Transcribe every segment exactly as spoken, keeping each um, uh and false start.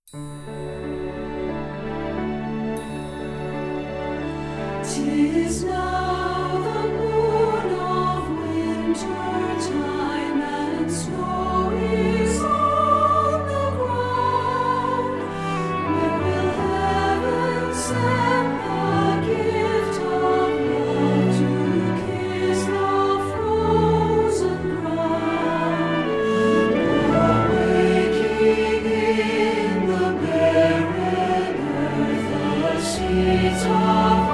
'Tis now the moon of winter time, and snow is on the ground. When will heaven send the gift of love to kiss the frozen ground? Awaking in the barren earth the seeds of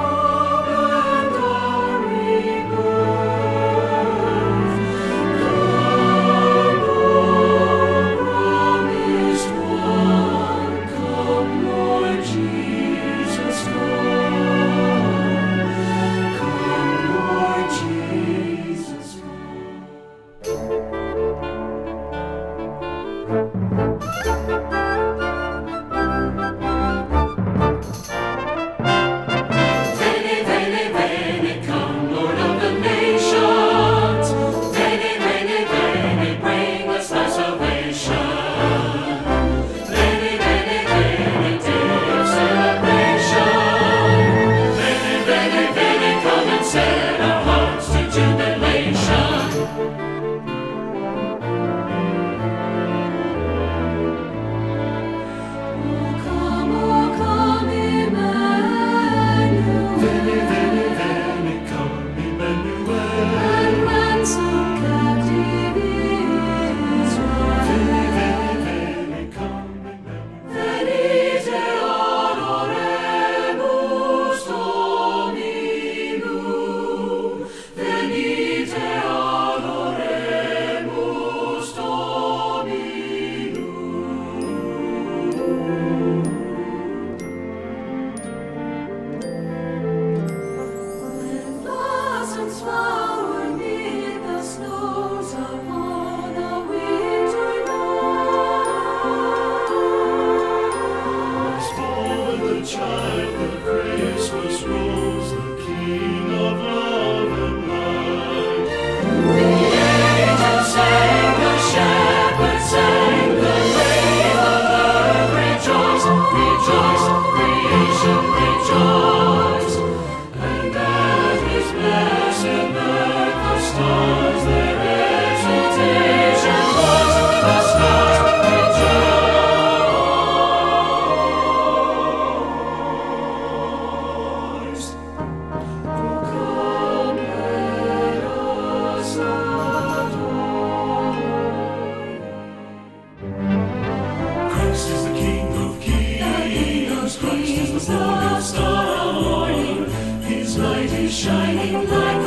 Christ is the King of Kings. Christ is the morning star. His light is shining like